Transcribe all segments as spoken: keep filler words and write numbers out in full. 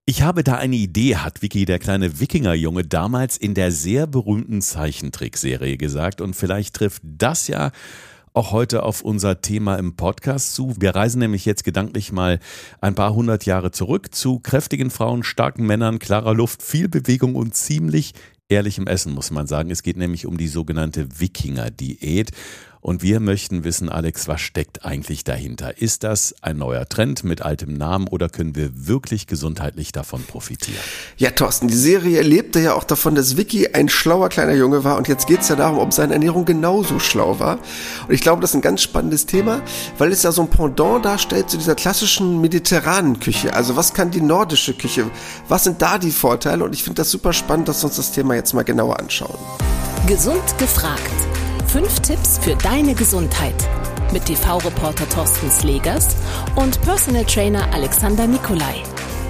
Ich habe da eine Idee, hat Vicky, der kleine Wikingerjunge, damals in der sehr berühmten Zeichentrickserie gesagt. Und vielleicht trifft das ja auch heute auf unser Thema im Podcast zu. Wir reisen nämlich jetzt gedanklich mal ein paar hundert Jahre zurück zu kräftigen Frauen, starken Männern, klarer Luft, viel Bewegung und ziemlich ehrlichem Essen, muss man sagen. Es geht nämlich um die sogenannte Wikinger-Diät. Und wir möchten wissen, Alex, was steckt eigentlich dahinter? Ist das ein neuer Trend mit altem Namen oder können wir wirklich gesundheitlich davon profitieren? Ja, Thorsten, die Serie lebte ja auch davon, dass Vicky ein schlauer kleiner Junge war. Und jetzt geht es ja darum, ob seine Ernährung genauso schlau war. Und ich glaube, das ist ein ganz spannendes Thema, weil es ja so ein Pendant darstellt zu dieser klassischen mediterranen Küche. Also was kann die nordische Küche? Was sind da die Vorteile? Und ich finde das super spannend, dass wir uns das Thema jetzt mal genauer anschauen. Gesund gefragt. Fünf Tipps für deine Gesundheit mit T V-Reporter Thorsten Slegers und Personal Trainer Alexander Nikolai.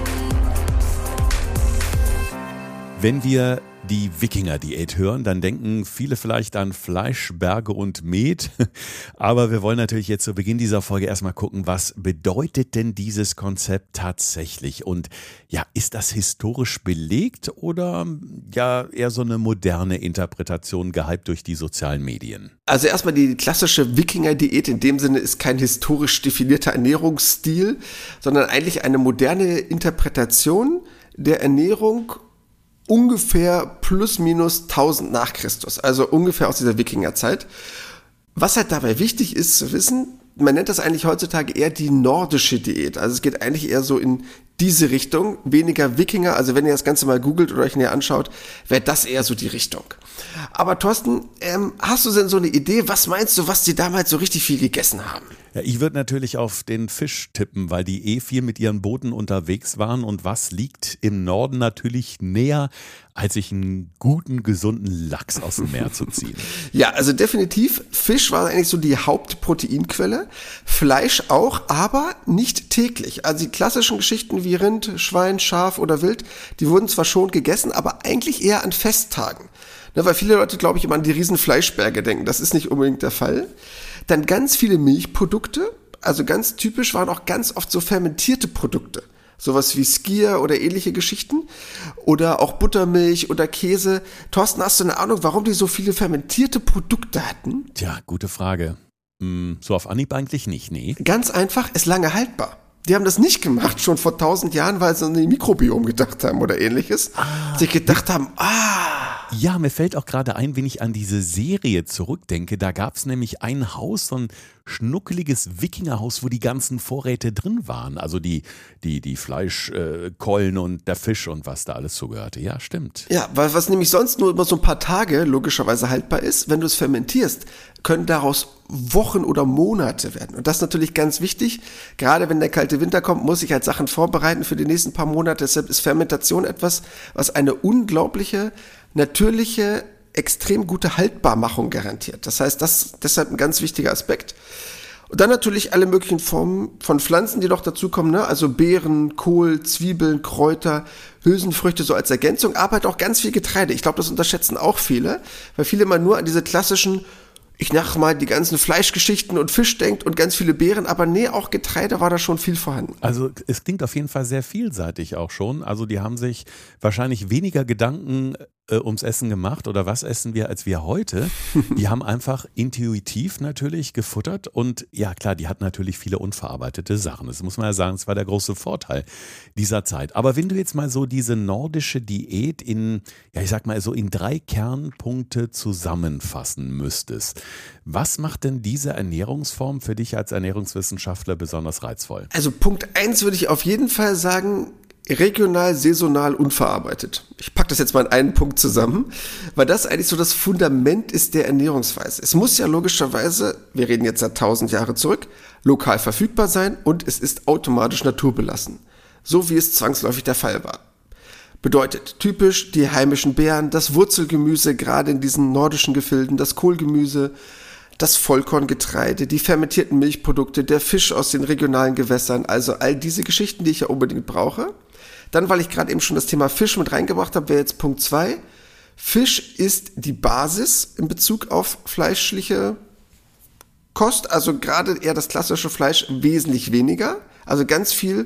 Wenn wir die Wikinger-Diät hören, dann denken viele vielleicht an Fleisch, Berge und Met. Aber wir wollen natürlich jetzt zu Beginn dieser Folge erstmal gucken, was bedeutet denn dieses Konzept tatsächlich? Und ja, ist das historisch belegt oder ja eher so eine moderne Interpretation, gehypt durch die sozialen Medien? Also erstmal die klassische Wikinger-Diät in dem Sinne ist kein historisch definierter Ernährungsstil, sondern eigentlich eine moderne Interpretation der Ernährung ungefähr plus minus tausend nach Christus, also ungefähr aus dieser Wikingerzeit. Was halt dabei wichtig ist zu wissen, man nennt das eigentlich heutzutage eher die nordische Diät. Also es geht eigentlich eher so in diese Richtung, weniger Wikinger. Also wenn ihr das Ganze mal googelt oder euch näher anschaut, wäre das eher so die Richtung. Aber Thorsten, ähm, hast du denn so eine Idee, was meinst du, was die damals so richtig viel gegessen haben? Ja, ich würde natürlich auf den Fisch tippen, weil die eh viel mit ihren Booten unterwegs waren. Und was liegt im Norden natürlich näher, als sich einen guten, gesunden Lachs aus dem Meer zu ziehen? Ja, also definitiv, Fisch war eigentlich so die Hauptproteinquelle, Fleisch auch, aber nicht täglich. Also die klassischen Geschichten wie Rind, Schwein, Schaf oder Wild, die wurden zwar schon gegessen, aber eigentlich eher an Festtagen. Ne, weil viele Leute, glaube ich, immer an die riesen Fleischberge denken. Das ist nicht unbedingt der Fall. Dann ganz viele Milchprodukte, also ganz typisch waren auch ganz oft so fermentierte Produkte. Sowas wie Skier oder ähnliche Geschichten. Oder auch Buttermilch oder Käse. Thorsten, hast du eine Ahnung, warum die so viele fermentierte Produkte hatten? Tja, gute Frage. Hm, so auf Anhieb eigentlich nicht, nee. Ganz einfach, ist lange haltbar. Die haben das nicht gemacht, schon vor tausend Jahren, weil sie an den Mikrobiom gedacht haben oder ähnliches. Ah. Sich gedacht haben, ah... Ja, mir fällt auch gerade ein, wenn ich an diese Serie zurückdenke, da gab es nämlich ein Haus, so ein schnuckeliges Wikingerhaus, wo die ganzen Vorräte drin waren. Also die, die, die Fleischkeulen äh, und der Fisch und was da alles zugehörte. Ja, stimmt. Ja, weil was nämlich sonst nur über so ein paar Tage logischerweise haltbar ist, wenn du es fermentierst, können daraus Wochen oder Monate werden. Und das ist natürlich ganz wichtig. Gerade wenn der kalte Winter kommt, muss ich halt Sachen vorbereiten für die nächsten paar Monate. Deshalb ist Fermentation etwas, was eine unglaubliche, natürliche, extrem gute Haltbarmachung garantiert. Das heißt, das ist deshalb ein ganz wichtiger Aspekt. Und dann natürlich alle möglichen Formen von Pflanzen, die noch dazukommen, ne? Also Beeren, Kohl, Zwiebeln, Kräuter, Hülsenfrüchte so als Ergänzung, aber halt auch ganz viel Getreide. Ich glaube, das unterschätzen auch viele, weil viele immer nur an diese klassischen, ich nach mal die ganzen Fleischgeschichten und Fisch denkt und ganz viele Beeren, aber nee, auch Getreide war da schon viel vorhanden. Also es klingt auf jeden Fall sehr vielseitig auch schon. Also die haben sich wahrscheinlich weniger Gedanken äh, ums Essen gemacht oder was essen wir als wir heute. Die haben einfach intuitiv natürlich gefuttert und ja klar, die hatten natürlich viele unverarbeitete Sachen. Das muss man ja sagen, das war der große Vorteil dieser Zeit. Aber wenn du jetzt mal so diese nordische Diät in, ja ich sag mal so in drei Kernpunkte zusammenfassen müsstest, was macht denn diese Ernährungsform für dich als Ernährungswissenschaftler besonders reizvoll? Also Punkt eins würde ich auf jeden Fall sagen, regional, saisonal, unverarbeitet. Ich packe das jetzt mal in einen Punkt zusammen, weil das eigentlich so das Fundament ist der Ernährungsweise. Es muss ja logischerweise, wir reden jetzt seit tausend Jahre zurück, lokal verfügbar sein und es ist automatisch naturbelassen. So wie es zwangsläufig der Fall war. Bedeutet typisch die heimischen Beeren, das Wurzelgemüse, gerade in diesen nordischen Gefilden, das Kohlgemüse, das Vollkorngetreide, die fermentierten Milchprodukte, der Fisch aus den regionalen Gewässern, also all diese Geschichten, die ich ja unbedingt brauche. Dann, weil ich gerade eben schon das Thema Fisch mit reingebracht habe, wäre jetzt Punkt zwei. Fisch ist die Basis in Bezug auf fleischliche Kost, also gerade eher das klassische Fleisch wesentlich weniger, also ganz viel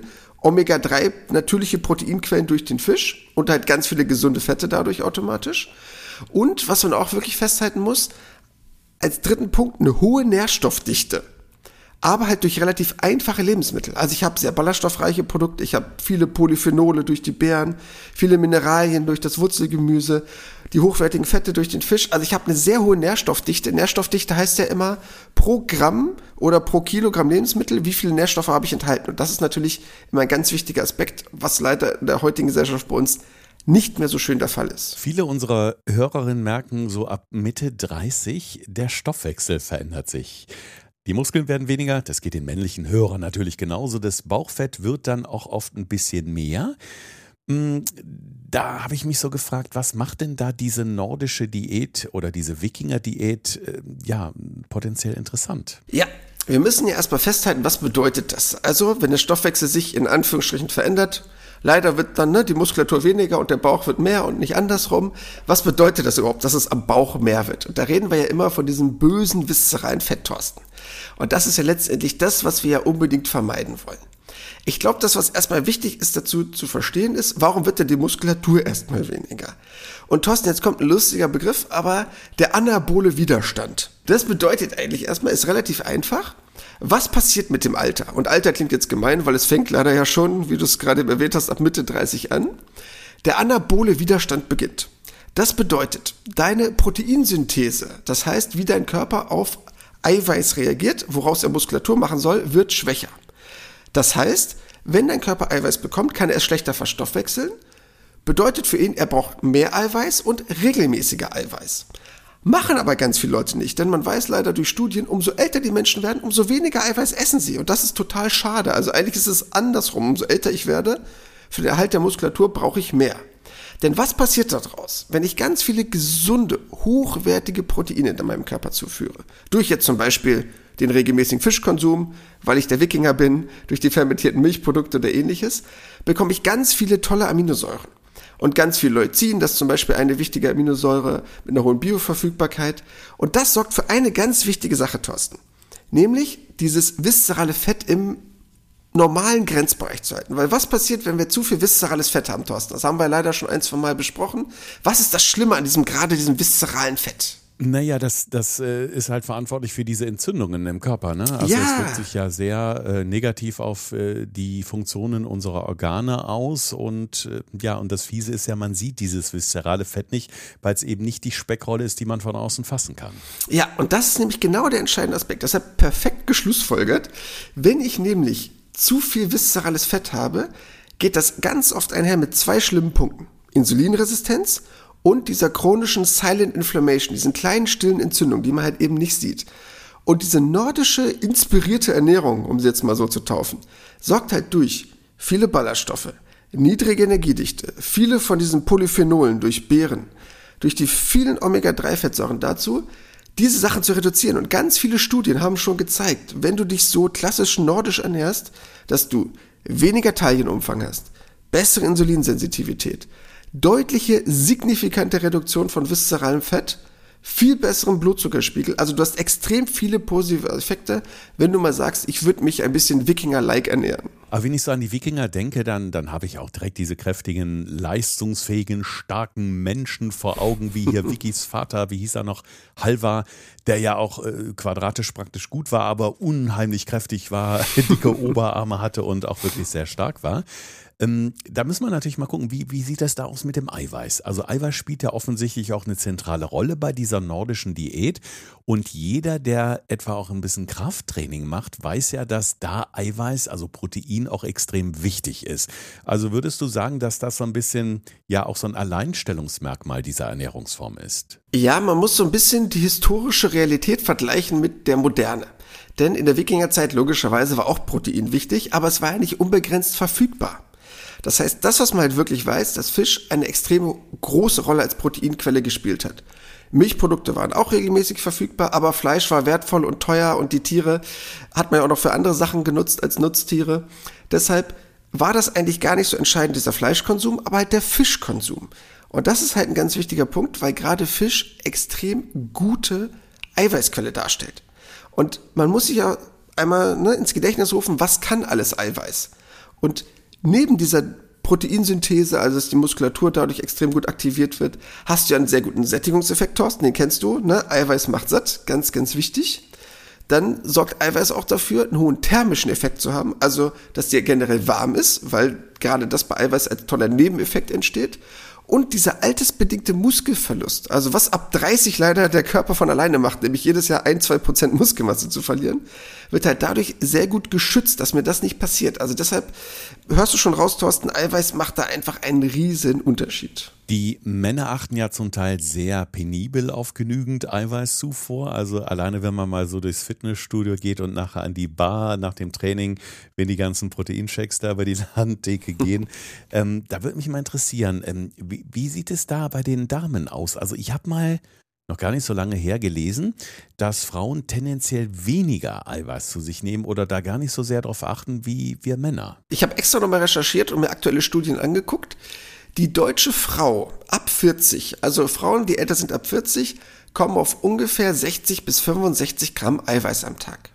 Omega drei natürliche Proteinquellen durch den Fisch und halt ganz viele gesunde Fette dadurch automatisch. Und was man auch wirklich festhalten muss, als dritten Punkt eine hohe Nährstoffdichte. Aber halt durch relativ einfache Lebensmittel. Also ich habe sehr ballaststoffreiche Produkte, ich habe viele Polyphenole durch die Beeren, viele Mineralien durch das Wurzelgemüse, die hochwertigen Fette durch den Fisch. Also ich habe eine sehr hohe Nährstoffdichte. Nährstoffdichte heißt ja immer pro Gramm oder pro Kilogramm Lebensmittel, wie viele Nährstoffe habe ich enthalten. Und das ist natürlich immer ein ganz wichtiger Aspekt, was leider in der heutigen Gesellschaft bei uns nicht mehr so schön der Fall ist. Viele unserer Hörerinnen merken so ab Mitte dreißig, der Stoffwechsel verändert sich. Die Muskeln werden weniger, das geht den männlichen Hörern natürlich genauso. Das Bauchfett wird dann auch oft ein bisschen mehr. Da habe ich mich so gefragt, was macht denn da diese nordische Diät oder diese Wikinger-Diät äh, ja potenziell interessant? Ja, wir müssen ja erstmal festhalten, was bedeutet das? Also, wenn der Stoffwechsel sich in Anführungsstrichen verändert, leider wird dann ne, die Muskulatur weniger und der Bauch wird mehr und nicht andersrum. Was bedeutet das überhaupt, dass es am Bauch mehr wird? Und da reden wir ja immer von diesem bösen, viszeralen Fett, Thorsten. Und das ist ja letztendlich das, was wir ja unbedingt vermeiden wollen. Ich glaube, das, was erstmal wichtig ist dazu zu verstehen, ist, warum wird denn die Muskulatur erstmal weniger? Und Thorsten, jetzt kommt ein lustiger Begriff, aber der anabole Widerstand. Das bedeutet eigentlich erstmal, ist relativ einfach. Was passiert mit dem Alter? Und Alter klingt jetzt gemein, weil es fängt leider ja schon, wie du es gerade erwähnt hast, ab Mitte dreißig an. Der anabole Widerstand beginnt. Das bedeutet, deine Proteinsynthese, das heißt, wie dein Körper auf Eiweiß reagiert, woraus er Muskulatur machen soll, wird schwächer. Das heißt, wenn dein Körper Eiweiß bekommt, kann er es schlechter verstoffwechseln. Bedeutet für ihn, er braucht mehr Eiweiß und regelmäßiger Eiweiß. Machen aber ganz viele Leute nicht, denn man weiß leider durch Studien, umso älter die Menschen werden, umso weniger Eiweiß essen sie. Und das ist total schade. Also eigentlich ist es andersrum. Umso älter ich werde, für den Erhalt der Muskulatur brauche ich mehr. Denn was passiert daraus, wenn ich ganz viele gesunde, hochwertige Proteine in meinem Körper zuführe? Durch jetzt zum Beispiel den regelmäßigen Fischkonsum, weil ich der Wikinger bin, durch die fermentierten Milchprodukte oder ähnliches, bekomme ich ganz viele tolle Aminosäuren. Und ganz viel Leucin, das ist zum Beispiel eine wichtige Aminosäure mit einer hohen Bioverfügbarkeit. Und das sorgt für eine ganz wichtige Sache, Thorsten. Nämlich dieses viszerale Fett im normalen Grenzbereich zu halten. Weil was passiert, wenn wir zu viel viszerales Fett haben, Thorsten? Das haben wir leider schon ein, zwei Mal besprochen. Was ist das Schlimme an diesem, gerade diesem viszeralen Fett? Naja, das, das äh, ist halt verantwortlich für diese Entzündungen im Körper, ne? Also ja. Es wirkt sich ja sehr äh, negativ auf äh, die Funktionen unserer Organe aus und äh, ja, und das Fiese ist ja, man sieht dieses viszerale Fett nicht, weil es eben nicht die Speckrolle ist, die man von außen fassen kann. Ja, und das ist nämlich genau der entscheidende Aspekt. Deshalb perfekt geschlussfolgert. Wenn ich nämlich zu viel viszerales Fett habe, geht das ganz oft einher mit zwei schlimmen Punkten. Insulinresistenz und dieser chronischen Silent Inflammation, diesen kleinen stillen Entzündungen, die man halt eben nicht sieht. Und diese nordische, inspirierte Ernährung, um sie jetzt mal so zu taufen, sorgt halt durch viele Ballaststoffe, niedrige Energiedichte, viele von diesen Polyphenolen durch Beeren, durch die vielen Omega drei Fettsäuren dazu, diese Sachen zu reduzieren. Und ganz viele Studien haben schon gezeigt, wenn du dich so klassisch nordisch ernährst, dass du weniger Taillenumfang hast, bessere Insulinsensitivität, deutliche, signifikante Reduktion von viszeralem Fett, viel besseren Blutzuckerspiegel. Also du hast extrem viele positive Effekte, wenn du mal sagst, ich würde mich ein bisschen Wikinger-like ernähren. Aber wenn ich so an die Wikinger denke, dann, dann habe ich auch direkt diese kräftigen, leistungsfähigen, starken Menschen vor Augen, wie hier Wikis Vater, wie hieß er noch, Halvar, der ja auch äh, quadratisch praktisch gut war, aber unheimlich kräftig war, dicke Oberarme hatte und auch wirklich sehr stark war. Ähm, da müssen wir natürlich mal gucken, wie, wie sieht das da aus mit dem Eiweiß? Also Eiweiß spielt ja offensichtlich auch eine zentrale Rolle bei dieser nordischen Diät und jeder, der etwa auch ein bisschen Krafttraining macht, weiß ja, dass da Eiweiß, also Protein, auch extrem wichtig ist. Also würdest du sagen, dass das so ein bisschen ja auch so ein Alleinstellungsmerkmal dieser Ernährungsform ist? Ja, man muss so ein bisschen die historische Realität vergleichen mit der Moderne. Denn in der Wikingerzeit logischerweise war auch Protein wichtig, aber es war ja nicht unbegrenzt verfügbar. Das heißt, das, was man halt wirklich weiß, dass Fisch eine extrem große Rolle als Proteinquelle gespielt hat. Milchprodukte waren auch regelmäßig verfügbar, aber Fleisch war wertvoll und teuer und die Tiere hat man ja auch noch für andere Sachen genutzt als Nutztiere. Deshalb war das eigentlich gar nicht so entscheidend, dieser Fleischkonsum, aber halt der Fischkonsum. Und das ist halt ein ganz wichtiger Punkt, weil gerade Fisch extrem gute Eiweißquelle darstellt. Und man muss sich ja einmal ne, ins Gedächtnis rufen, was kann alles Eiweiß? Und neben dieser Proteinsynthese, also dass die Muskulatur dadurch extrem gut aktiviert wird, hast du ja einen sehr guten Sättigungseffekt, Thorsten, den kennst du, ne? Eiweiß macht satt, ganz, ganz wichtig. Dann sorgt Eiweiß auch dafür, einen hohen thermischen Effekt zu haben, also dass dir generell warm ist, weil gerade das bei Eiweiß als toller Nebeneffekt entsteht. Und dieser altersbedingte Muskelverlust, also was ab dreißig leider der Körper von alleine macht, nämlich jedes Jahr ein, zwei Prozent Muskelmasse zu verlieren, wird halt dadurch sehr gut geschützt, dass mir das nicht passiert. Also deshalb hörst du schon raus, Thorsten, Eiweiß macht da einfach einen riesen Unterschied. Die Männer achten ja zum Teil sehr penibel auf genügend Eiweißzufuhr. Also alleine, wenn man mal so durchs Fitnessstudio geht und nachher an die Bar nach dem Training, wenn die ganzen Proteinshakes da über die Ladentheke gehen. ähm, da würde mich mal interessieren, ähm, wie, wie sieht es da bei den Damen aus? Also ich habe mal noch gar nicht so lange her gelesen, dass Frauen tendenziell weniger Eiweiß zu sich nehmen oder da gar nicht so sehr darauf achten wie wir Männer. Ich habe extra nochmal recherchiert und mir aktuelle Studien angeguckt. Die deutsche Frau ab vierzig, also Frauen, die älter sind ab vierzig, kommen auf ungefähr sechzig bis fünfundsechzig Gramm Eiweiß am Tag.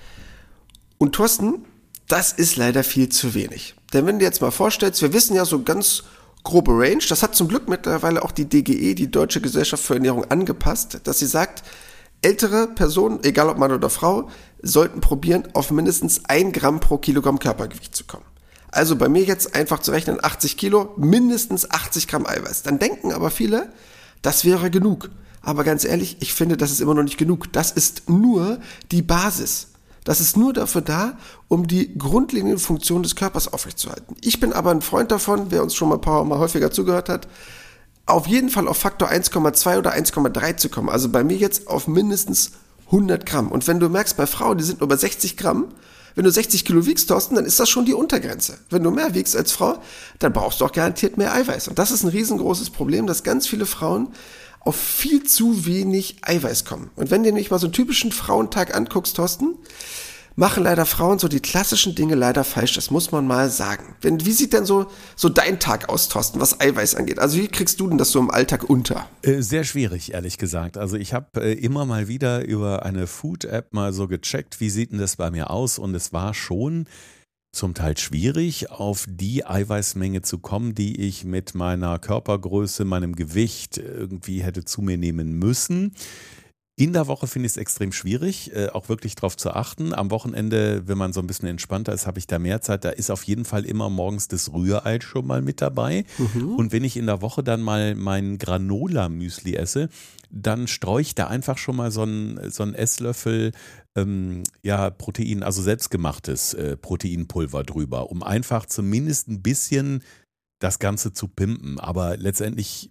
Und Thorsten, das ist leider viel zu wenig. Denn wenn du dir jetzt mal vorstellst, wir wissen ja so ganz grobe Range, das hat zum Glück mittlerweile auch die D G E, die Deutsche Gesellschaft für Ernährung, angepasst, dass sie sagt, ältere Personen, egal ob Mann oder Frau, sollten probieren, auf mindestens ein Gramm pro Kilogramm Körpergewicht zu kommen. Also bei mir jetzt einfach zu rechnen, achtzig Kilo, mindestens achtzig Gramm Eiweiß. Dann denken aber viele, das wäre genug. Aber ganz ehrlich, ich finde, das ist immer noch nicht genug. Das ist nur die Basis. Das ist nur dafür da, um die grundlegenden Funktionen des Körpers aufrechtzuerhalten. Ich bin aber ein Freund davon, wer uns schon mal ein paar Mal häufiger zugehört hat, auf jeden Fall auf Faktor eins Komma zwei oder eins Komma drei zu kommen. Also bei mir jetzt auf mindestens hundert Gramm. Und wenn du merkst, bei Frauen, die sind nur bei sechzig Gramm, wenn du sechzig Kilo wiegst, Thorsten, dann ist das schon die Untergrenze. Wenn du mehr wiegst als Frau, dann brauchst du auch garantiert mehr Eiweiß. Und das ist ein riesengroßes Problem, dass ganz viele Frauen auf viel zu wenig Eiweiß kommen. Und wenn du dir nicht mal so einen typischen Frauentag anguckst, Thorsten, machen leider Frauen so die klassischen Dinge leider falsch. Das muss man mal sagen. Wenn, wie sieht denn so, so dein Tag aus, Thorsten, was Eiweiß angeht? Also wie kriegst du denn das so im Alltag unter? Äh, sehr schwierig, ehrlich gesagt. Also ich habe äh, immer mal wieder über eine Food-App mal so gecheckt, wie sieht denn das bei mir aus? Und es war schon zum Teil schwierig, auf die Eiweißmenge zu kommen, die ich mit meiner Körpergröße, meinem Gewicht irgendwie hätte zu mir nehmen müssen. In der Woche finde ich es extrem schwierig, äh, auch wirklich drauf zu achten. Am Wochenende, wenn man so ein bisschen entspannter ist, habe ich da mehr Zeit. Da ist auf jeden Fall immer morgens das Rührei schon mal mit dabei. Mhm. Und wenn ich in der Woche dann mal mein Granola-Müsli esse, dann streue ich da einfach schon mal so einen, so einen Esslöffel ähm, ja, Protein, also selbstgemachtes äh, Proteinpulver drüber, um einfach zumindest ein bisschen das Ganze zu pimpen. Aber letztendlich,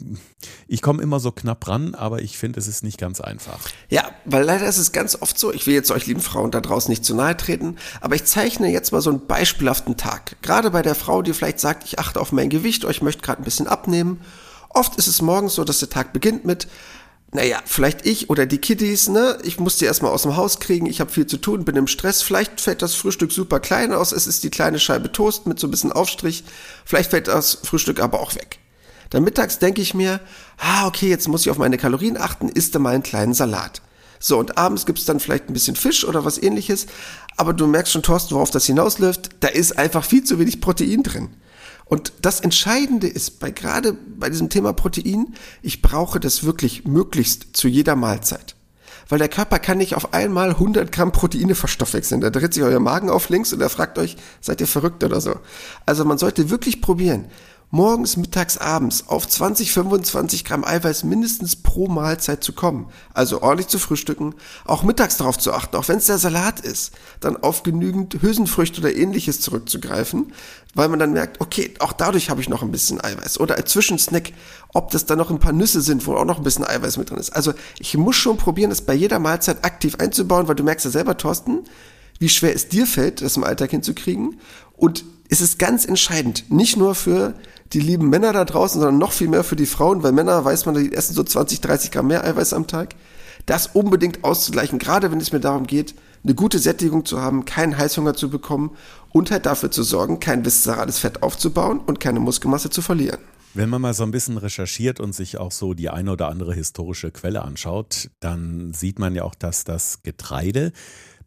ich komme immer so knapp ran, aber ich finde, es ist nicht ganz einfach. Ja, weil leider ist es ganz oft so, ich will jetzt euch lieben Frauen da draußen nicht zu nahe treten, aber ich zeichne jetzt mal so einen beispielhaften Tag. Gerade bei der Frau, die vielleicht sagt, ich achte auf mein Gewicht oder ich möchte gerade ein bisschen abnehmen. Oft ist es morgens so, dass der Tag beginnt mit, naja, vielleicht ich oder die Kiddies, ne? Ich muss die erstmal aus dem Haus kriegen, ich habe viel zu tun, bin im Stress. Vielleicht fällt das Frühstück super klein aus, es ist die kleine Scheibe Toast mit so ein bisschen Aufstrich. Vielleicht fällt das Frühstück aber auch weg. Dann mittags denke ich mir, ah, okay, jetzt muss ich auf meine Kalorien achten, isst mal einen kleinen Salat. So, und abends gibt's dann vielleicht ein bisschen Fisch oder was ähnliches. Aber du merkst schon, Thorsten, worauf das hinausläuft, da ist einfach viel zu wenig Protein drin. Und das Entscheidende ist, bei gerade bei diesem Thema Protein, ich brauche das wirklich möglichst zu jeder Mahlzeit. Weil der Körper kann nicht auf einmal hundert Gramm Proteine verstoffwechseln. Da dreht sich euer Magen auf links und er fragt euch, seid ihr verrückt oder so? Also man sollte wirklich probieren, morgens, mittags, abends auf zwanzig, fünfundzwanzig Gramm Eiweiß mindestens pro Mahlzeit zu kommen. Also ordentlich zu frühstücken, auch mittags darauf zu achten, auch wenn es der Salat ist, dann auf genügend Hülsenfrüchte oder ähnliches zurückzugreifen, weil man dann merkt, okay, auch dadurch habe ich noch ein bisschen Eiweiß. Oder als Zwischensnack, ob das dann noch ein paar Nüsse sind, wo auch noch ein bisschen Eiweiß mit drin ist. Also ich muss schon probieren, das bei jeder Mahlzeit aktiv einzubauen, weil du merkst ja selber, Thorsten, wie schwer es dir fällt, das im Alltag hinzukriegen. Und es ist ganz entscheidend, nicht nur für die lieben Männer da draußen, sondern noch viel mehr für die Frauen, weil Männer, weiß man, die essen so zwanzig, dreißig Gramm mehr Eiweiß am Tag, das unbedingt auszugleichen, gerade wenn es mir darum geht, eine gute Sättigung zu haben, keinen Heißhunger zu bekommen und halt dafür zu sorgen, kein viszerales Fett aufzubauen und keine Muskelmasse zu verlieren. Wenn man mal so ein bisschen recherchiert und sich auch so die eine oder andere historische Quelle anschaut, dann sieht man ja auch, dass das Getreide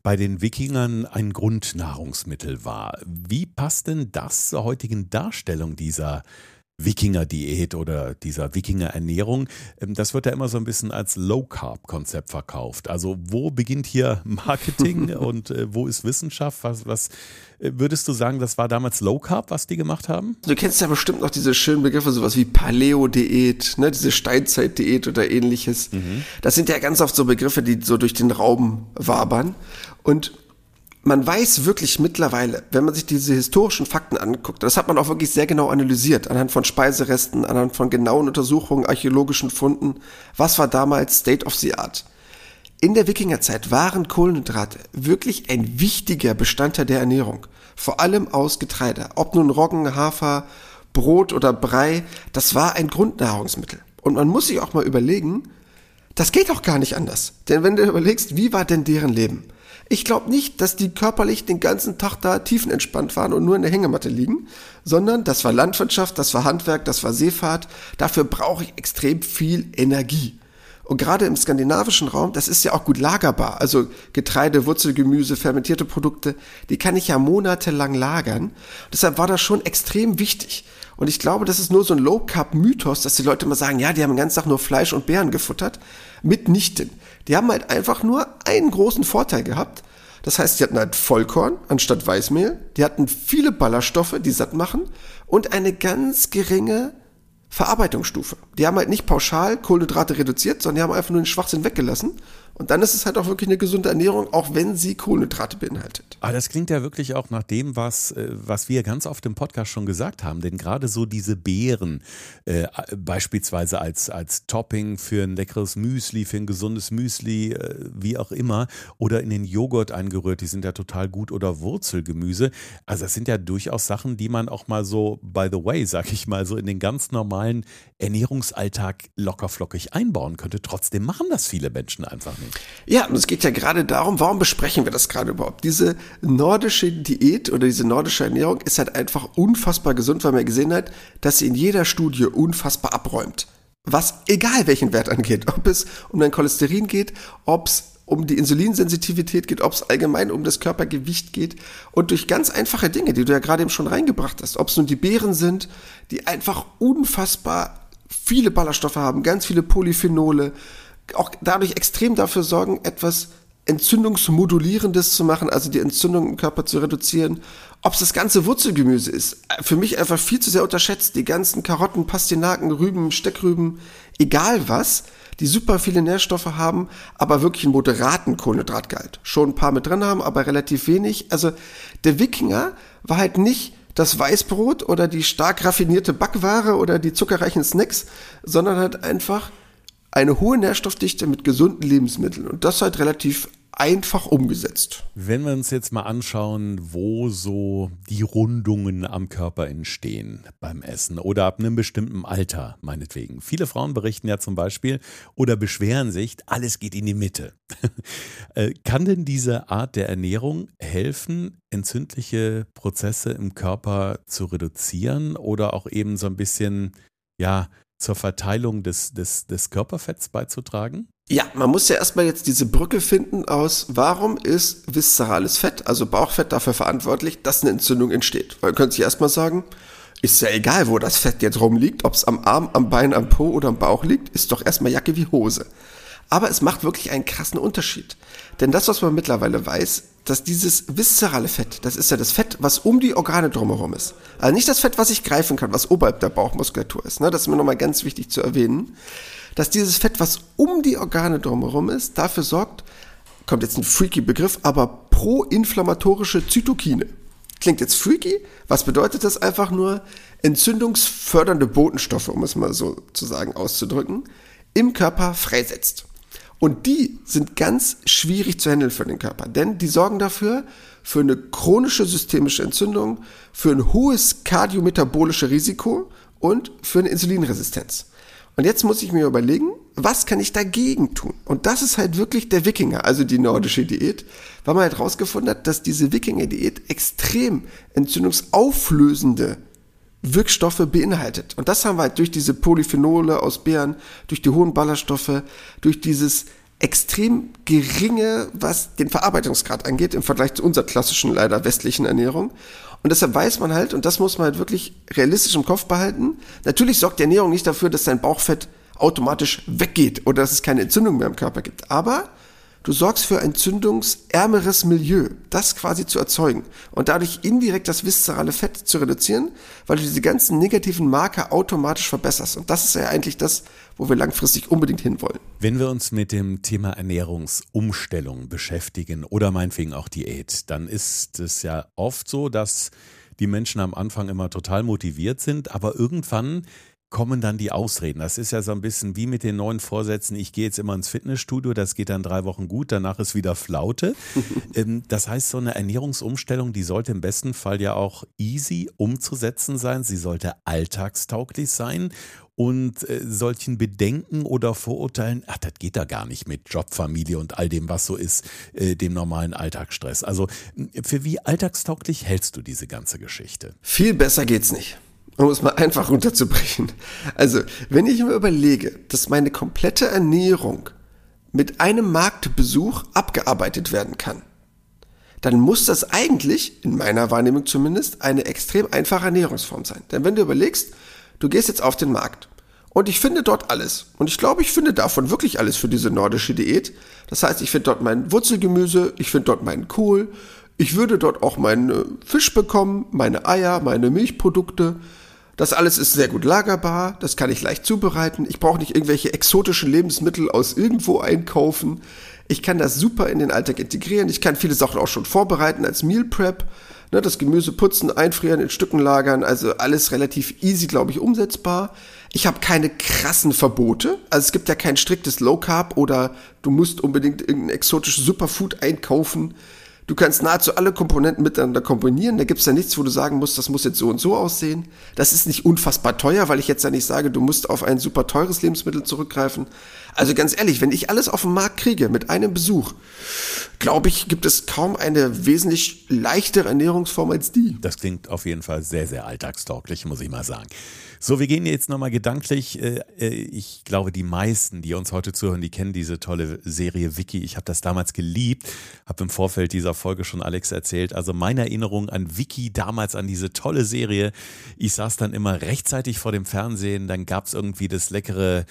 bei den Wikingern ein Grundnahrungsmittel war. Wie passt denn das zur heutigen Darstellung dieser Wikinger-Diät oder dieser Wikinger-Ernährung? Das wird ja immer so ein bisschen als Low-Carb-Konzept verkauft. Also wo beginnt hier Marketing und äh, wo ist Wissenschaft? Was, was äh, würdest du sagen, das war damals Low-Carb, was die gemacht haben? Du kennst ja bestimmt noch diese schönen Begriffe, sowas wie Paleo-Diät, ne, diese Steinzeit-Diät oder ähnliches. Mhm. Das sind ja ganz oft so Begriffe, die so durch den Raum wabern. Und man weiß wirklich mittlerweile, wenn man sich diese historischen Fakten anguckt, das hat man auch wirklich sehr genau analysiert, anhand von Speiseresten, anhand von genauen Untersuchungen, archäologischen Funden, was war damals State of the Art. In der Wikingerzeit waren Kohlenhydrate wirklich ein wichtiger Bestandteil der Ernährung, vor allem aus Getreide. Ob nun Roggen, Hafer, Brot oder Brei, das war ein Grundnahrungsmittel. Und man muss sich auch mal überlegen, das geht auch gar nicht anders. Denn wenn du überlegst, wie war denn deren Leben? Ich glaube nicht, dass die körperlich den ganzen Tag da tiefenentspannt waren und nur in der Hängematte liegen, sondern das war Landwirtschaft, das war Handwerk, das war Seefahrt. Dafür brauche ich extrem viel Energie. Und gerade im skandinavischen Raum, das ist ja auch gut lagerbar. Also Getreide, Wurzelgemüse, fermentierte Produkte, die kann ich ja monatelang lagern. Deshalb war das schon extrem wichtig. Und ich glaube, das ist nur so ein Low-Carb-Mythos, dass die Leute immer sagen, ja, die haben den ganzen Tag nur Fleisch und Beeren gefuttert. Mitnichten. Die haben halt einfach nur einen großen Vorteil gehabt. Das heißt, die hatten halt Vollkorn anstatt Weißmehl. Die hatten viele Ballaststoffe, die satt machen. Und eine ganz geringe Verarbeitungsstufe. Die haben halt nicht pauschal Kohlenhydrate reduziert, sondern die haben einfach nur den Schwachsinn weggelassen. Und dann ist es halt auch wirklich eine gesunde Ernährung, auch wenn sie Kohlenhydrate beinhaltet. Aber das klingt ja wirklich auch nach dem, was, was wir ganz oft im Podcast schon gesagt haben. Denn gerade so diese Beeren, äh, beispielsweise als, als Topping für ein leckeres Müsli, für ein gesundes Müsli, äh, wie auch immer, oder in den Joghurt eingerührt, die sind ja total gut, oder Wurzelgemüse. Also das sind ja durchaus Sachen, die man auch mal so, by the way, sag ich mal, so in den ganz normalen Ernährungsalltag lockerflockig einbauen könnte. Trotzdem machen das viele Menschen einfach nicht. Ja, und es geht ja gerade darum, warum besprechen wir das gerade überhaupt? Diese nordische Diät oder diese nordische Ernährung ist halt einfach unfassbar gesund, weil man gesehen hat, dass sie in jeder Studie unfassbar abräumt. Was, egal welchen Wert angeht, ob es um dein Cholesterin geht, ob es um die Insulinsensitivität geht, ob es allgemein um das Körpergewicht geht und durch ganz einfache Dinge, die du ja gerade eben schon reingebracht hast, ob es nun die Beeren sind, die einfach unfassbar viele Ballaststoffe haben, ganz viele Polyphenole, auch dadurch extrem dafür sorgen, etwas Entzündungsmodulierendes zu machen, also die Entzündung im Körper zu reduzieren. Ob es das ganze Wurzelgemüse ist, für mich einfach viel zu sehr unterschätzt. Die ganzen Karotten, Pastinaken, Rüben, Steckrüben, egal was, die super viele Nährstoffe haben, aber wirklich einen moderaten Kohlenhydratgehalt. Schon ein paar mit drin haben, aber relativ wenig. Also der Wikinger war halt nicht das Weißbrot oder die stark raffinierte Backware oder die zuckerreichen Snacks, sondern halt einfach eine hohe Nährstoffdichte mit gesunden Lebensmitteln und das halt relativ einfach umgesetzt. Wenn wir uns jetzt mal anschauen, wo so die Rundungen am Körper entstehen beim Essen oder ab einem bestimmten Alter, meinetwegen. Viele Frauen berichten ja zum Beispiel oder beschweren sich, alles geht in die Mitte. Kann denn diese Art der Ernährung helfen, entzündliche Prozesse im Körper zu reduzieren oder auch eben so ein bisschen, ja, zur Verteilung des, des, des Körperfetts beizutragen? Ja, man muss ja erstmal jetzt diese Brücke finden aus, warum ist viszerales Fett, also Bauchfett, dafür verantwortlich, dass eine Entzündung entsteht. Weil man könnte sich erstmal sagen, ist ja egal, wo das Fett jetzt rumliegt, ob es am Arm, am Bein, am Po oder am Bauch liegt, ist doch erstmal Jacke wie Hose. Aber es macht wirklich einen krassen Unterschied. Denn das, was man mittlerweile weiß, dass dieses viszerale Fett, das ist ja das Fett, was um die Organe drumherum ist. Also nicht das Fett, was ich greifen kann, was oberhalb der Bauchmuskulatur ist. Ne? Das ist mir nochmal ganz wichtig zu erwähnen. Dass dieses Fett, was um die Organe drumherum ist, dafür sorgt, kommt jetzt ein freaky Begriff, aber proinflammatorische Zytokine. Klingt jetzt freaky, was bedeutet das? Einfach nur entzündungsfördernde Botenstoffe, um es mal so zu sagen, auszudrücken, im Körper freisetzt. Und die sind ganz schwierig zu handeln für den Körper, denn die sorgen dafür, für eine chronische systemische Entzündung, für ein hohes kardiometabolische Risiko und für eine Insulinresistenz. Und jetzt muss ich mir überlegen, was kann ich dagegen tun? Und das ist halt wirklich der Wikinger, also die nordische Diät, weil man halt rausgefunden hat, dass diese Wikinger-Diät extrem entzündungsauflösende Wirkstoffe beinhaltet. Und das haben wir halt durch diese Polyphenole aus Beeren, durch die hohen Ballaststoffe, durch dieses extrem geringe, was den Verarbeitungsgrad angeht, im Vergleich zu unserer klassischen, leider westlichen Ernährung. Und deshalb weiß man halt, und das muss man halt wirklich realistisch im Kopf behalten, natürlich sorgt die Ernährung nicht dafür, dass dein Bauchfett automatisch weggeht oder dass es keine Entzündung mehr im Körper gibt. Aber du sorgst für ein entzündungsärmeres Milieu, das quasi zu erzeugen und dadurch indirekt das viszerale Fett zu reduzieren, weil du diese ganzen negativen Marker automatisch verbesserst. Und das ist ja eigentlich das, wo wir langfristig unbedingt hinwollen. Wenn wir uns mit dem Thema Ernährungsumstellung beschäftigen oder meinetwegen auch Diät, dann ist es ja oft so, dass die Menschen am Anfang immer total motiviert sind, aber irgendwann kommen dann die Ausreden. Das ist ja so ein bisschen wie mit den neuen Vorsätzen, ich gehe jetzt immer ins Fitnessstudio, das geht dann drei Wochen gut, danach ist wieder Flaute. Das heißt, so eine Ernährungsumstellung, die sollte im besten Fall ja auch easy umzusetzen sein, sie sollte alltagstauglich sein und äh, solchen Bedenken oder Vorurteilen, ach, das geht da gar nicht mit Job, Familie und all dem, was so ist, äh, dem normalen Alltagsstress. Also für wie alltagstauglich hältst du diese ganze Geschichte? Viel besser geht's nicht. Um es mal einfach runterzubrechen. Also, wenn ich mir überlege, dass meine komplette Ernährung mit einem Marktbesuch abgearbeitet werden kann, dann muss das eigentlich, in meiner Wahrnehmung zumindest, eine extrem einfache Ernährungsform sein. Denn wenn du überlegst, du gehst jetzt auf den Markt und ich finde dort alles. Und ich glaube, ich finde davon wirklich alles für diese nordische Diät. Das heißt, ich finde dort mein Wurzelgemüse, ich finde dort meinen Kohl, ich würde dort auch meinen Fisch bekommen, meine Eier, meine Milchprodukte. Das alles ist sehr gut lagerbar, das kann ich leicht zubereiten. Ich brauche nicht irgendwelche exotischen Lebensmittel aus irgendwo einkaufen. Ich kann das super in den Alltag integrieren. Ich kann viele Sachen auch schon vorbereiten als Meal Prep. Ne, das Gemüse putzen, einfrieren, in Stücken lagern. Also alles relativ easy, glaube ich, umsetzbar. Ich habe keine krassen Verbote. Also es gibt ja kein striktes Low Carb oder du musst unbedingt irgendein exotisches Superfood einkaufen. Du kannst nahezu alle Komponenten miteinander kombinieren. Da gibt's ja nichts, wo du sagen musst, das muss jetzt so und so aussehen. Das ist nicht unfassbar teuer, weil ich jetzt ja nicht sage, du musst auf ein super teures Lebensmittel zurückgreifen. Also ganz ehrlich, wenn ich alles auf den Markt kriege mit einem Besuch, glaube ich, gibt es kaum eine wesentlich leichtere Ernährungsform als die. Das klingt auf jeden Fall sehr, sehr alltagstauglich, muss ich mal sagen. So, wir gehen jetzt nochmal gedanklich. Ich glaube, die meisten, die uns heute zuhören, die kennen diese tolle Serie Vicky. Ich habe das damals geliebt, habe im Vorfeld dieser Folge schon Alex erzählt. Also meine Erinnerung an Vicky, damals an diese tolle Serie. Ich saß dann immer rechtzeitig vor dem Fernsehen, dann gab es irgendwie das leckere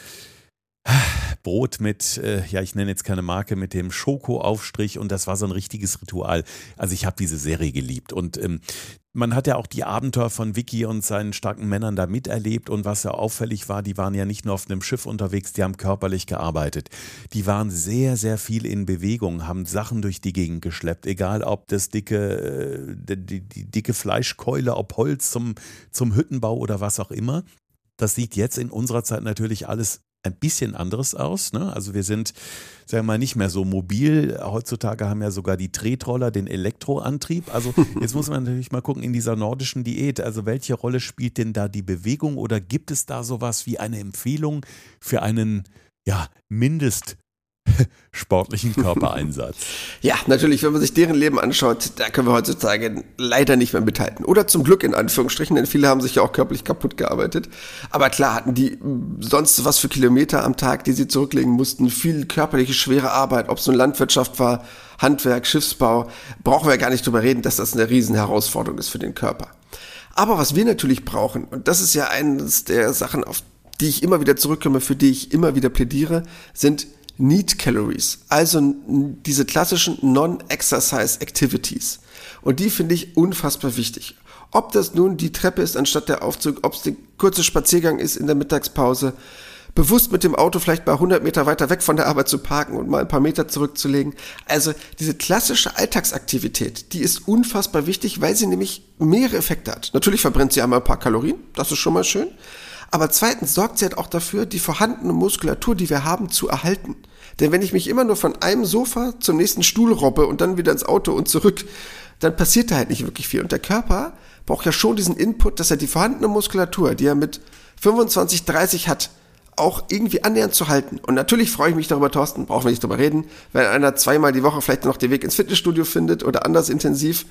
Brot mit, äh, ja, ich nenne jetzt keine Marke, mit dem Schokoaufstrich und das war so ein richtiges Ritual. Also ich habe diese Serie geliebt und ähm, man hat ja auch die Abenteuer von Vicky und seinen starken Männern da miterlebt und was ja auffällig war, die waren ja nicht nur auf einem Schiff unterwegs, die haben körperlich gearbeitet. Die waren sehr, sehr viel in Bewegung, haben Sachen durch die Gegend geschleppt, egal ob das dicke, die, die, die dicke Fleischkeule, ob Holz zum, zum Hüttenbau oder was auch immer. Das sieht jetzt in unserer Zeit natürlich alles ein bisschen anderes aus, ne? Also wir sind, sagen wir mal, nicht mehr so mobil. Heutzutage haben ja sogar die Tretroller den Elektroantrieb. Also jetzt muss man natürlich mal gucken in dieser nordischen Diät. Also welche Rolle spielt denn da die Bewegung oder gibt es da sowas wie eine Empfehlung für einen, ja, Mindest sportlichen Körpereinsatz? Ja, natürlich, wenn man sich deren Leben anschaut, da können wir heutzutage leider nicht mehr mithalten. Oder zum Glück in Anführungsstrichen, denn viele haben sich ja auch körperlich kaputt gearbeitet. Aber klar hatten die sonst was für Kilometer am Tag, die sie zurücklegen mussten, viel körperliche, schwere Arbeit, ob es nun Landwirtschaft war, Handwerk, Schiffsbau, brauchen wir gar nicht drüber reden, dass das eine riesen Herausforderung ist für den Körper. Aber was wir natürlich brauchen, und das ist ja eines der Sachen, auf die ich immer wieder zurückkomme, für die ich immer wieder plädiere, sind Need Calories, also diese klassischen Non-Exercise Activities. Und die finde ich unfassbar wichtig. Ob das nun die Treppe ist anstatt der Aufzug, ob es der kurze Spaziergang ist in der Mittagspause, bewusst mit dem Auto vielleicht mal hundert Meter weiter weg von der Arbeit zu parken und mal ein paar Meter zurückzulegen. Also diese klassische Alltagsaktivität, die ist unfassbar wichtig, weil sie nämlich mehrere Effekte hat. Natürlich verbrennt sie einmal ein paar Kalorien, das ist schon mal schön. Aber zweitens sorgt sie halt auch dafür, die vorhandene Muskulatur, die wir haben, zu erhalten. Denn wenn ich mich immer nur von einem Sofa zum nächsten Stuhl robbe und dann wieder ins Auto und zurück, dann passiert da halt nicht wirklich viel. Und der Körper braucht ja schon diesen Input, dass er die vorhandene Muskulatur, die er mit fünfundzwanzig, dreißig hat, auch irgendwie annähernd zu halten. Und natürlich freue ich mich darüber, Thorsten, brauchen wir nicht drüber reden, wenn einer zweimal die Woche vielleicht noch den Weg ins Fitnessstudio findet oder anders intensiv.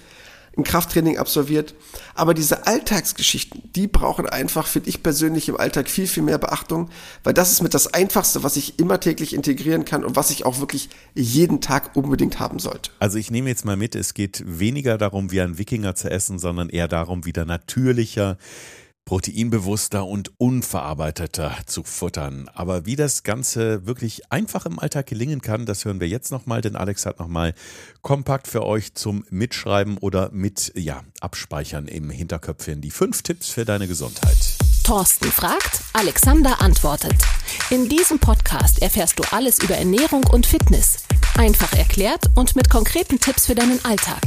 ein Krafttraining absolviert. Aber diese Alltagsgeschichten, die brauchen einfach, finde ich persönlich, im Alltag viel, viel mehr Beachtung, weil das ist mit das Einfachste, was ich immer täglich integrieren kann und was ich auch wirklich jeden Tag unbedingt haben sollte. Also ich nehme jetzt mal mit, es geht weniger darum, wie ein Wikinger zu essen, sondern eher darum, wieder natürlicher, proteinbewusster und unverarbeiteter zu futtern. Aber wie das Ganze wirklich einfach im Alltag gelingen kann, das hören wir jetzt nochmal, denn Alex hat nochmal kompakt für euch zum Mitschreiben oder mit, ja, Abspeichern im Hinterköpfchen die fünf Tipps für deine Gesundheit. Thorsten fragt, Alexander antwortet. In diesem Podcast erfährst du alles über Ernährung und Fitness. Einfach erklärt und mit konkreten Tipps für deinen Alltag.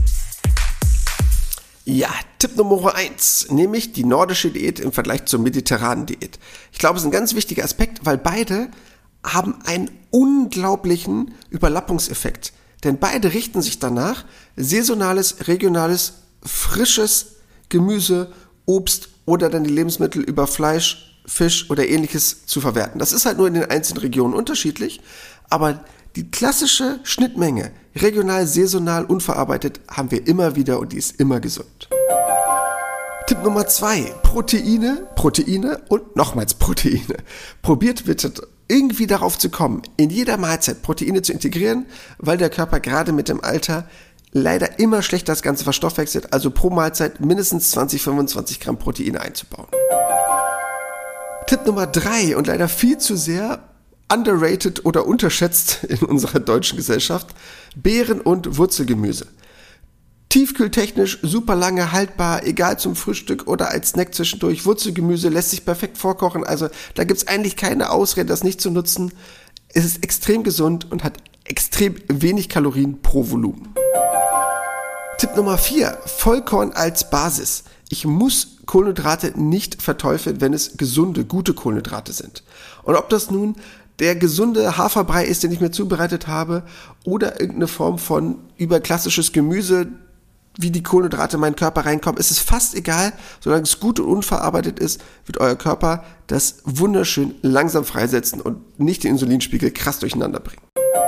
Ja, Tipp Nummer eins, nämlich die nordische Diät im Vergleich zur mediterranen Diät. Ich glaube, es ist ein ganz wichtiger Aspekt, weil beide haben einen unglaublichen Überlappungseffekt. Denn beide richten sich danach, saisonales, regionales, frisches Gemüse, Obst oder dann die Lebensmittel über Fleisch, Fisch oder ähnliches zu verwerten. Das ist halt nur in den einzelnen Regionen unterschiedlich, aber die klassische Schnittmenge, regional, saisonal, unverarbeitet, haben wir immer wieder und die ist immer gesund. Tipp Nummer zwei, Proteine, Proteine und nochmals Proteine. Probiert bitte irgendwie darauf zu kommen, in jeder Mahlzeit Proteine zu integrieren, weil der Körper gerade mit dem Alter leider immer schlechter das Ganze verstoffwechselt, also pro Mahlzeit mindestens zwanzig, fünfundzwanzig Gramm Proteine einzubauen. Tipp Nummer drei und leider viel zu sehr underrated oder unterschätzt in unserer deutschen Gesellschaft, Beeren und Wurzelgemüse. Tiefkühltechnisch super lange haltbar, egal zum Frühstück oder als Snack zwischendurch. Wurzelgemüse lässt sich perfekt vorkochen, also da gibt es eigentlich keine Ausrede, das nicht zu nutzen. Es ist extrem gesund und hat extrem wenig Kalorien pro Volumen. Tipp Nummer vier, Vollkorn als Basis. Ich muss Kohlenhydrate nicht verteufeln, wenn es gesunde, gute Kohlenhydrate sind. Und ob das nun der gesunde Haferbrei ist, den ich mir zubereitet habe, oder irgendeine Form von überklassisches Gemüse, wie die Kohlenhydrate in meinen Körper reinkommen, ist es fast egal, solange es gut und unverarbeitet ist, wird euer Körper das wunderschön langsam freisetzen und nicht den Insulinspiegel krass durcheinander bringen.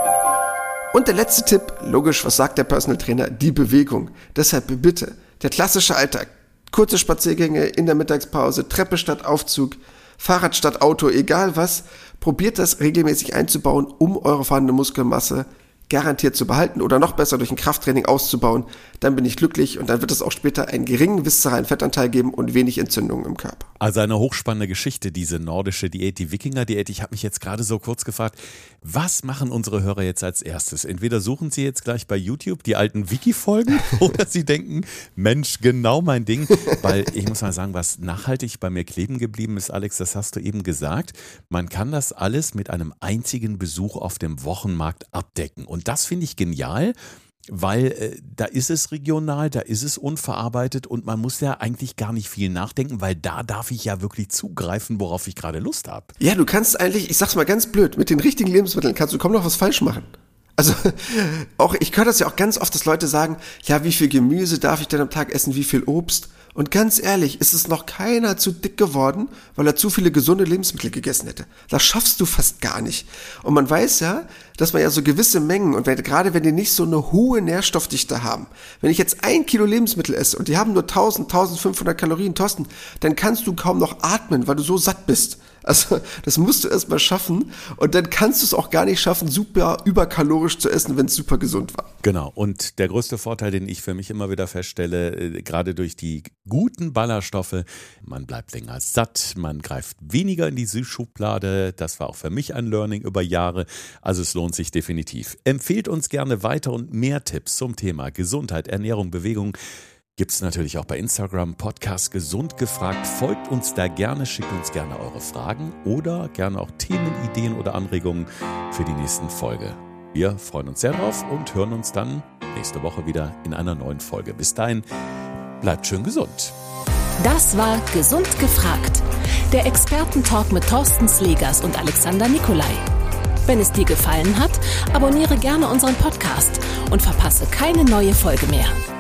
Und der letzte Tipp, logisch, was sagt der Personal Trainer? Die Bewegung. Deshalb bitte, der klassische Alltag, kurze Spaziergänge in der Mittagspause, Treppe statt Aufzug, Fahrrad statt Auto, egal was, probiert das regelmäßig einzubauen, um eure vorhandene Muskelmasse garantiert zu behalten oder noch besser durch ein Krafttraining auszubauen. Dann bin ich glücklich und dann wird es auch später einen geringen viszeralen Fettanteil geben und wenig Entzündungen im Körper. Also eine hochspannende Geschichte, diese nordische Diät, die Wikinger-Diät. Ich habe mich jetzt gerade so kurz gefragt, was machen unsere Hörer jetzt als erstes? Entweder suchen sie jetzt gleich bei YouTube die alten Wiki-Folgen oder sie denken, Mensch, genau mein Ding. Weil ich muss mal sagen, was nachhaltig bei mir kleben geblieben ist, Alex, das hast du eben gesagt, man kann das alles mit einem einzigen Besuch auf dem Wochenmarkt abdecken. Und das finde ich genial, weil äh, da ist es regional, da ist es unverarbeitet und man muss ja eigentlich gar nicht viel nachdenken, weil da darf ich ja wirklich zugreifen, worauf ich gerade Lust habe. Ja, du kannst eigentlich, ich sag's mal ganz blöd, mit den richtigen Lebensmitteln kannst du kaum noch was falsch machen. Also auch ich höre das ja auch ganz oft, dass Leute sagen, ja, wie viel Gemüse darf ich denn am Tag essen, wie viel Obst? Und ganz ehrlich, ist es noch keiner zu dick geworden, weil er zu viele gesunde Lebensmittel gegessen hätte. Das schaffst du fast gar nicht. Und man weiß ja, dass man ja so gewisse Mengen, und wenn, gerade wenn die nicht so eine hohe Nährstoffdichte haben, wenn ich jetzt ein Kilo Lebensmittel esse und die haben nur tausend, tausendfünfhundert Kalorien, Thorsten, dann kannst du kaum noch atmen, weil du so satt bist. Also das musst du erst mal schaffen und dann kannst du es auch gar nicht schaffen, super überkalorisch zu essen, wenn es super gesund war. Genau, und der größte Vorteil, den ich für mich immer wieder feststelle, äh, gerade durch die guten Ballaststoffe, man bleibt länger satt, man greift weniger in die Süßschublade, das war auch für mich ein Learning über Jahre, also es lohnt sich definitiv. Empfehlt uns gerne weiter und mehr Tipps zum Thema Gesundheit, Ernährung, Bewegung. Gibt es natürlich auch bei Instagram, Podcast Gesund gefragt. Folgt uns da gerne, schickt uns gerne eure Fragen oder gerne auch Themenideen oder Anregungen für die nächsten Folge. Wir freuen uns sehr drauf und hören uns dann nächste Woche wieder in einer neuen Folge. Bis dahin, bleibt schön gesund. Das war Gesund gefragt, der Expertentalk mit Thorsten Slegers und Alexander Nikolai. Wenn es dir gefallen hat, abonniere gerne unseren Podcast und verpasse keine neue Folge mehr.